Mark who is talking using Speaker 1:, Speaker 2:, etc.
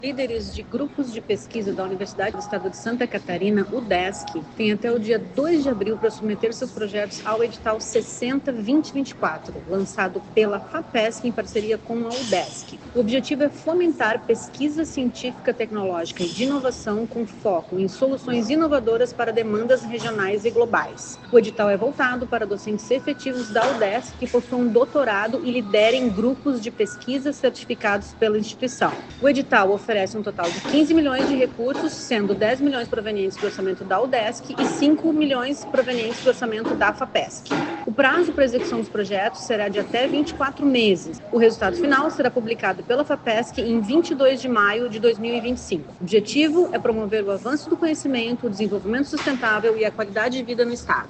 Speaker 1: Líderes de grupos de pesquisa da Universidade do Estado de Santa Catarina, UDESC, têm até o dia 2 de abril para submeter seus projetos ao edital 60-2024, lançado pela FAPESC em parceria com a UDESC. O objetivo é fomentar pesquisa científica, tecnológica e de inovação com foco em soluções inovadoras para demandas regionais e globais. O edital é voltado para docentes efetivos da UDESC que possuam doutorado e liderem grupos de pesquisa certificados pela instituição. O edital oferece um total de 15 milhões de recursos, sendo 10 milhões provenientes do orçamento da UDESC e 5 milhões provenientes do orçamento da FAPESC. O prazo para a execução dos projetos será de até 24 meses. O resultado final será publicado pela FAPESC em 22 de maio de 2025. O objetivo é promover o avanço do conhecimento, o desenvolvimento sustentável e a qualidade de vida no Estado.